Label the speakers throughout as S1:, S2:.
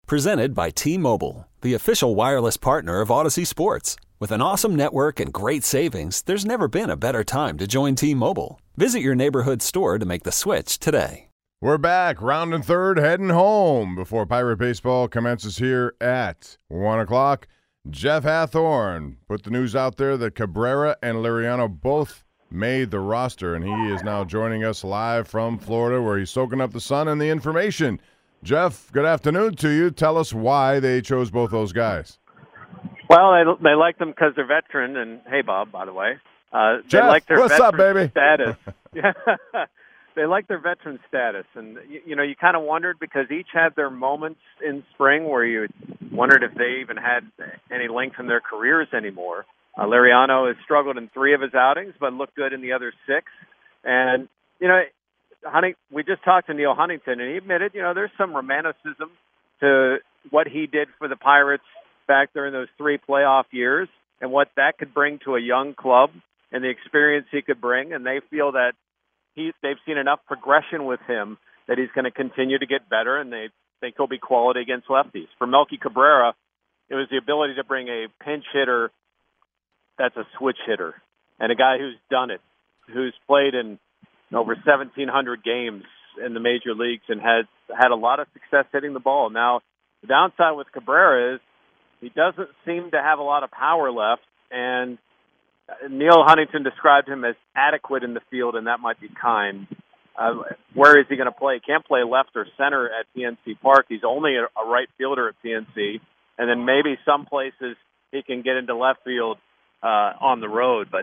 S1: Presented by T-Mobile, the official wireless partner of Odyssey Sports. With an awesome network and great savings, there's never been a better time to join T-Mobile. Visit your neighborhood store to make the switch today.
S2: We're back, round and third, heading home before Pirate Baseball commences here at 1 o'clock. Jeff Hathhorn put the news out there that Cabrera and Liriano both made the roster, and he is now joining us live from Florida where he's soaking up the sun and the information. Jeff, good afternoon to you. Tell us why they chose both those guys.
S3: Well, they like them because they're veteran, and hey, Bob, by the way.
S2: Jeff,
S3: they like their
S2: what's up, baby?
S3: Status. Yeah, they like their veteran status, and you kind of wondered because each had their moments in spring where you wondered if they even had any length in their careers anymore. Liriano has struggled in 3 of his outings, but looked good in the other 6. And we just talked to Neil Huntington, and he admitted, there's some romanticism to what he did for the Pirates back during those 3 playoff years and what that could bring to a young club and the experience he could bring. And they feel that they've seen enough progression with him that he's going to continue to get better, and they think he'll be quality against lefties. For Melky Cabrera, it was the ability to bring a pinch hitter that's a switch hitter and a guy who's done it, who's played in over 1,700 games in the major leagues and has had a lot of success hitting the ball. Now, the downside with Cabrera is he doesn't seem to have a lot of power left, and Neil Huntington described him as adequate in the field, and that might be kind. Where is he going to play? He can't play left or center at PNC Park. He's only a right fielder at PNC, and then maybe some places he can get into left field on the road. But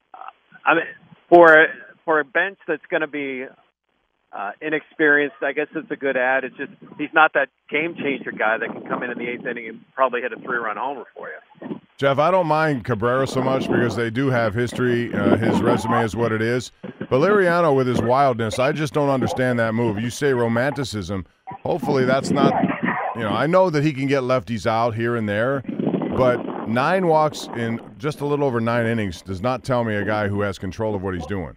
S3: for a bench that's going to be inexperienced, I guess it's a good ad. It's just he's not that game-changer guy that can come in the 8th inning and probably hit a 3-run homer for you.
S2: Jeff, I don't mind Cabrera so much because they do have history. His resume is what it is. But Liriano with his wildness, I just don't understand that move. You say romanticism. Hopefully that's not – I know that he can get lefties out here and there, but 9 walks in just a little over 9 innings does not tell me a guy who has control of what he's doing.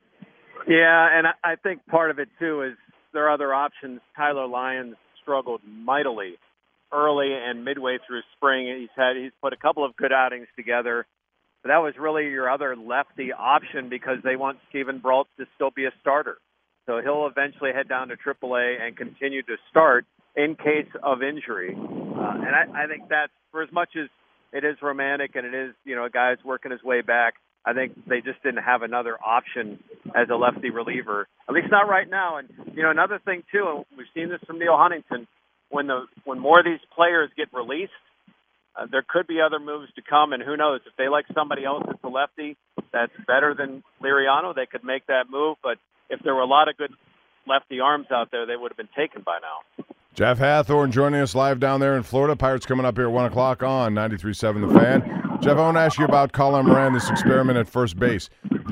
S3: Yeah, and I think part of it, too, is there are other options. Tyler Lyons struggled mightily early and midway through spring. He's put a couple of good outings together. But that was really your other lefty option because they want Steven Brault to still be a starter. So he'll eventually head down to AAA and continue to start in case of injury. And I think that's, for as much as it is romantic and it is, a guy's working his way back, I think they just didn't have another option as a lefty reliever, at least not right now. And, another thing, too, and we've seen this from Neil Huntington, when more of these players get released, there could be other moves to come, and who knows, if they like somebody else that's a lefty that's better than Liriano, they could make that move. But if there were a lot of good lefty arms out there, they would have been taken by now.
S2: Jeff Hathhorn joining us live down there in Florida. Pirates coming up here at 1 o'clock on 93.7 The Fan. Jeff, I want to ask you about Colin Moran, this experiment at first base.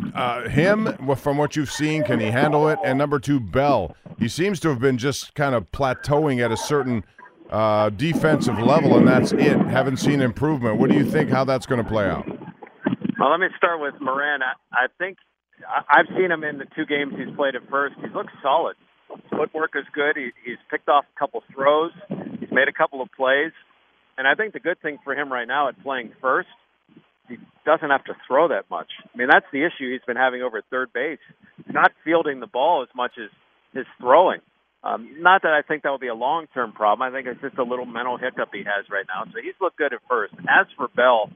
S2: Him, from what you've seen, can he handle it? And number 2, Bell. He seems to have been just kind of plateauing at a certain defensive level, and that's it. Haven't seen improvement. What do you think how that's going to play out?
S3: Well, let me start with Moran. I think I've seen him in the 2 games he's played at first. He looks solid. His footwork is good. He's picked off a couple throws. He's made a couple of plays. And I think the good thing for him right now at playing first, he doesn't have to throw that much. I mean, that's the issue he's been having over at third base. He's not fielding the ball as much as his throwing. Not that I think that will be a long-term problem. I think it's just a little mental hiccup he has right now. So he's looked good at first. As for Bell,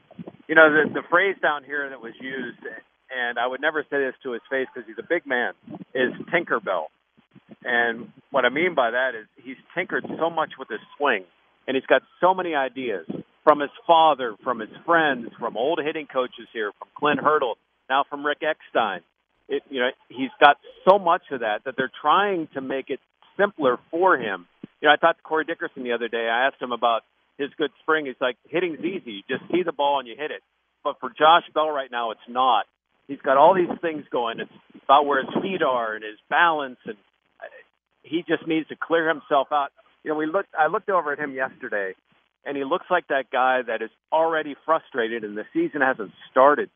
S3: the phrase down here that was used, and I would never say this to his face because he's a big man, is Tinker Bell. And what I mean by that is he's tinkered so much with his swing, and he's got so many ideas from his father, from his friends, from old hitting coaches here, from Clint Hurdle, now from Rick Eckstein. He's got so much of that they're trying to make it simpler for him. I talked to Corey Dickerson the other day. I asked him about his good spring. He's like, hitting's easy. You just see the ball and you hit it. But for Josh Bell right now, it's not. He's got all these things going. It's about where his feet are and his balance, and he just needs to clear himself out. I looked over at him yesterday, and he looks like that guy that is already frustrated, and the season hasn't started.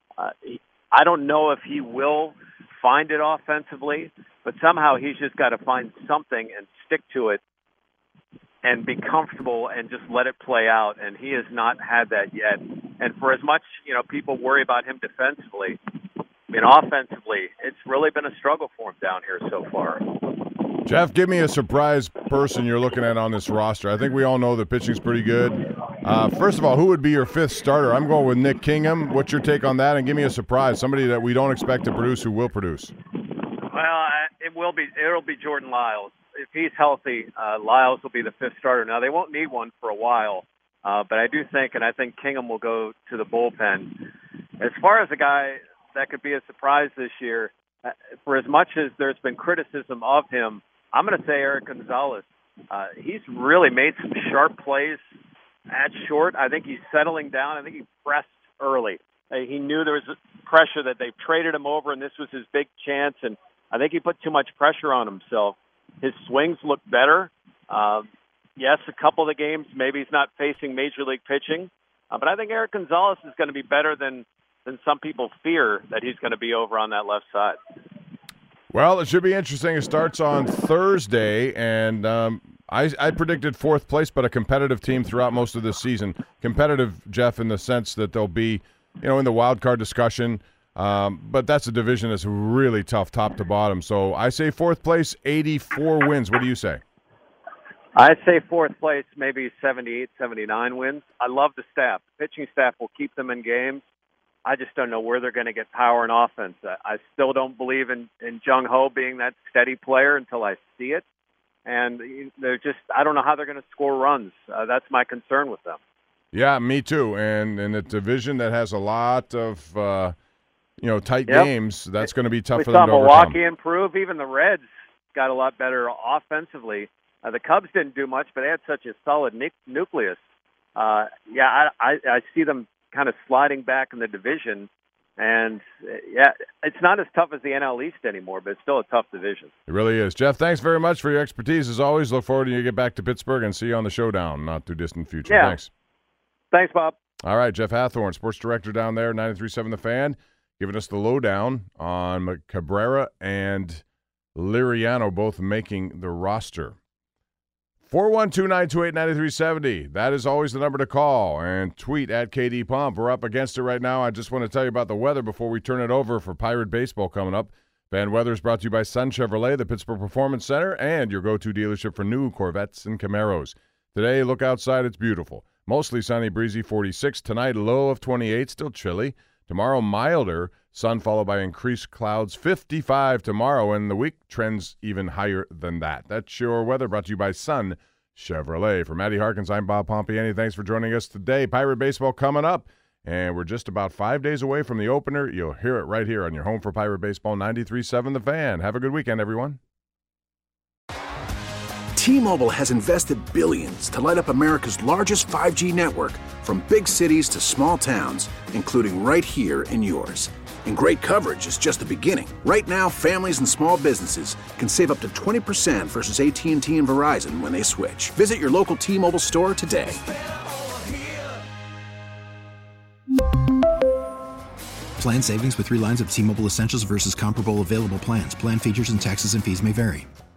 S3: I don't know if he will find it offensively, but somehow he's just got to find something and stick to it and be comfortable and just let it play out. And he has not had that yet. And for as much, people worry about him defensively, offensively, it's really been a struggle for him down here so far.
S2: Jeff, give me a surprise person you're looking at on this roster. I think we all know the pitching's pretty good. First of all, who would be your fifth starter? I'm going with Nick Kingham. What's your take on that? And give me a surprise, somebody that we don't expect to produce who will produce.
S3: Well, it'll be Jordan Lyles. If he's healthy, Lyles will be the fifth starter. Now, they won't need one for a while, but I think Kingham will go to the bullpen. As far as a guy that could be a surprise this year, for as much as there's been criticism of him, I'm going to say Eric Gonzalez. He's really made some sharp plays at short. I think he's settling down. I think he pressed early. He knew there was pressure that they traded him over, and this was his big chance, and I think he put too much pressure on himself. His swings look better. Yes, a couple of the games, maybe he's not facing major league pitching, but I think Eric Gonzalez is going to be better than some people fear that he's going to be over on that left side.
S2: Well, it should be interesting. It starts on Thursday, and I predicted fourth place, but a competitive team throughout most of this season. Competitive, Jeff, in the sense that they'll be, in the wild card discussion, but that's a division that's really tough top to bottom. So I say fourth place, 84 wins. What do you say?
S3: I say fourth place, maybe 78, 79 wins. I love the staff. The pitching staff will keep them in games. I just don't know where they're going to get power and offense. I still don't believe in Jung Ho being that steady player until I see it. And I don't know how they're going to score runs. That's my concern with them.
S2: Yeah, me too. And in a division that has a lot of, tight games, that's going to be tough for them to overcome.
S3: We saw Milwaukee improve. Even the Reds got a lot better offensively. The Cubs didn't do much, but they had such a solid nucleus. I see them kind of sliding back in the division. And, it's not as tough as the NL East anymore, but it's still a tough division.
S2: It really is. Jeff, thanks very much for your expertise. As always, look forward to you get back to Pittsburgh and see you on the showdown, not too distant future.
S3: Yeah.
S2: Thanks.
S3: Thanks, Bob.
S2: All right, Jeff Hathorn, sports director down there, 93.7 The Fan, giving us the lowdown on Cabrera and Liriano both making the roster. 412-928-9370. That is always the number to call. And tweet at KD Pump. We're up against it right now. I just want to tell you about the weather before we turn it over for Pirate Baseball coming up. Fan weather is brought to you by Sun Chevrolet, the Pittsburgh Performance Center, and your go-to dealership for new Corvettes and Camaros. Today, look outside. It's beautiful. Mostly sunny, breezy, 46. Tonight, low of 28, still chilly. Tomorrow, milder. Sun followed by increased clouds, 55 tomorrow, and the week trends even higher than that. That's your weather brought to you by Sun Chevrolet. For Maddie Harkins, I'm Bob Pompiani. Thanks for joining us today. Pirate Baseball coming up, and we're just about 5 days away from the opener. You'll hear it right here on your home for Pirate Baseball, 93.7 The Fan. Have a good weekend, everyone.
S4: T-Mobile has invested billions to light up America's largest 5G network, from big cities to small towns, including right here in yours. And great coverage is just the beginning. Right now, families and small businesses can save up to 20% versus AT&T and Verizon when they switch. Visit your local T-Mobile store today.
S5: Plan savings with 3 lines of T-Mobile Essentials versus comparable available plans. Plan features and taxes and fees may vary.